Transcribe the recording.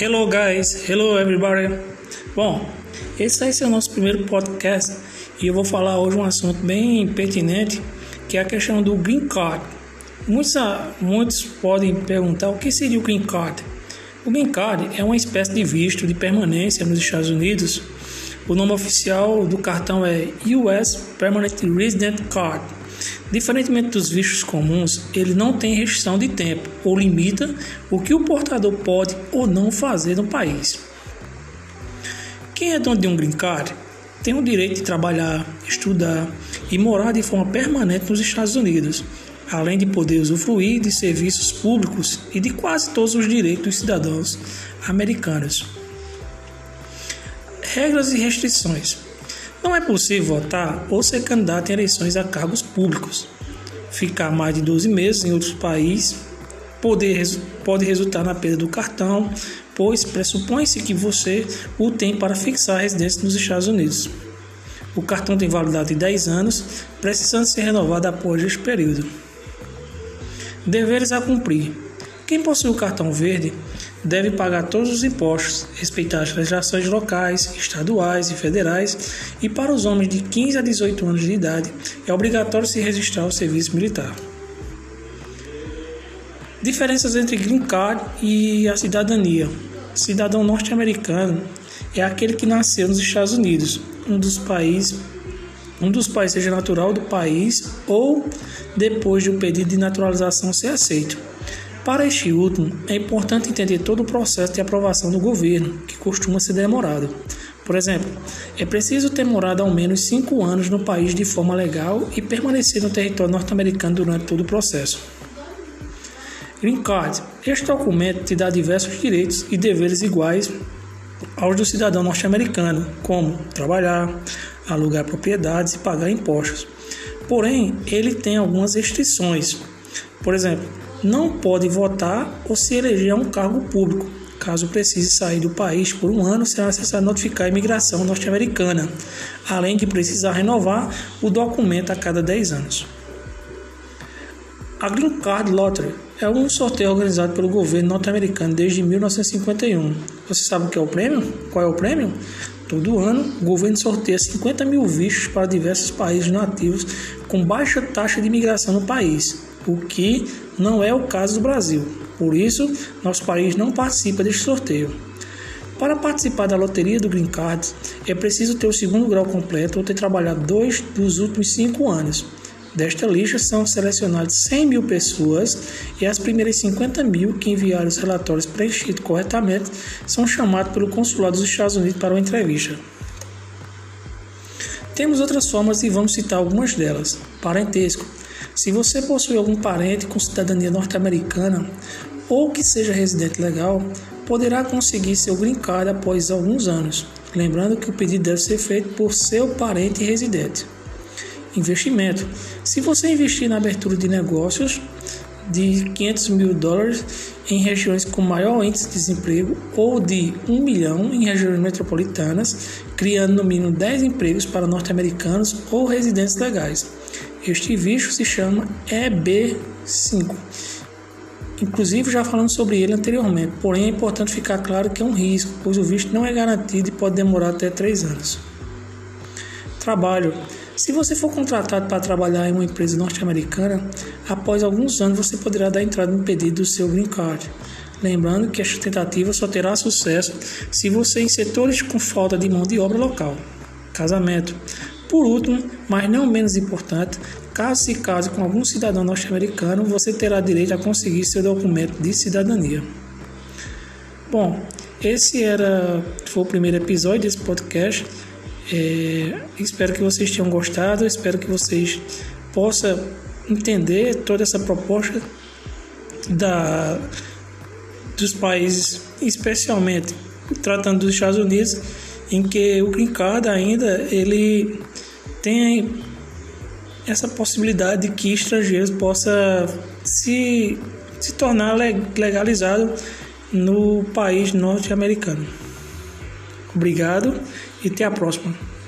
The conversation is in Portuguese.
Hello guys, hello everybody. Bom, esse vai ser o nosso primeiro podcast e eu vou falar hoje um assunto bem pertinente, que é a questão do Green Card. Muitos podem perguntar o que seria o Green Card. O Green Card é uma espécie de visto de permanência nos Estados Unidos. O nome oficial do cartão é US Permanent Resident Card. Diferentemente dos vistos comuns, ele não tem restrição de tempo ou limita o que o portador pode ou não fazer no país. Quem é dono de um Green Card tem o direito de trabalhar, estudar e morar de forma permanente nos Estados Unidos, além de poder usufruir de serviços públicos e de quase todos os direitos dos cidadãos americanos. Regras e restrições. Não é possível votar ou ser candidato em eleições a cargos públicos. Ficar mais de 12 meses em outro país pode resultar na perda do cartão, pois pressupõe-se que você o tem para fixar a residência nos Estados Unidos. O cartão tem validade de 10 anos, precisando ser renovado após este período. Deveres a cumprir. Quem possui o cartão verde deve pagar todos os impostos, respeitar as legislações locais, estaduais e federais, e para os homens de 15 a 18 anos de idade é obrigatório se registrar ao serviço militar. Diferenças entre Green Card e a cidadania. Cidadão norte-americano é aquele que nasceu nos Estados Unidos, um dos países seja natural do país ou depois de um pedido de naturalização ser aceito. Para este último, é importante entender todo o processo de aprovação do governo, que costuma ser demorado. Por exemplo, é preciso ter morado ao menos 5 anos no país de forma legal e permanecer no território norte-americano durante todo o processo. Green Card. Este documento te dá diversos direitos e deveres iguais aos do cidadão norte-americano, como trabalhar, alugar propriedades e pagar impostos. Porém, ele tem algumas restrições. Por exemplo, não pode votar ou se eleger a um cargo público. Caso precise sair do país por um ano, será necessário notificar a imigração norte-americana, além de precisar renovar o documento a cada 10 anos. A Green Card Lottery é um sorteio organizado pelo governo norte-americano desde 1951. Você sabe o que é o prêmio? Qual é o prêmio? Todo ano, o governo sorteia 50 mil vistos para diversos países nativos com baixa taxa de imigração no país, o que não é o caso do Brasil. Por isso, nosso país não participa deste sorteio. Para participar da loteria do Green Card, é preciso ter o 2º grau completo ou ter trabalhado 2 dos últimos 5 anos. Desta lista são selecionadas 100 mil pessoas e as primeiras 50 mil que enviaram os relatórios preenchidos corretamente são chamados pelo consulado dos Estados Unidos para uma entrevista. Temos outras formas e vamos citar algumas delas. Parentesco. Se você possui algum parente com cidadania norte-americana ou que seja residente legal, poderá conseguir seu Green Card após alguns anos. Lembrando que o pedido deve ser feito por seu parente residente. Investimento. Se você investir na abertura de negócios de $500 mil em regiões com maior índice de desemprego ou de 1 milhão em regiões metropolitanas, criando no mínimo 10 empregos para norte-americanos ou residentes legais. Este visto se chama EB-5. Inclusive já falamos sobre ele anteriormente, porém é importante ficar claro que é um risco, pois o visto não é garantido e pode demorar até 3 anos. Trabalho. Se você for contratado para trabalhar em uma empresa norte-americana, após alguns anos você poderá dar entrada no pedido do seu Green Card. Lembrando que esta tentativa só terá sucesso se você em setores com falta de mão de obra local. Casamento. Por último, mas não menos importante, caso se case com algum cidadão norte-americano, você terá direito a conseguir seu documento de cidadania. Bom, esse foi o primeiro episódio desse podcast. Espero que vocês tenham gostado, espero que vocês possam entender toda essa proposta dos países, especialmente tratando dos Estados Unidos, em que o Green Card ainda ele tem essa possibilidade de que estrangeiros possam se tornar legalizado no país norte-americano. Obrigado e até a próxima.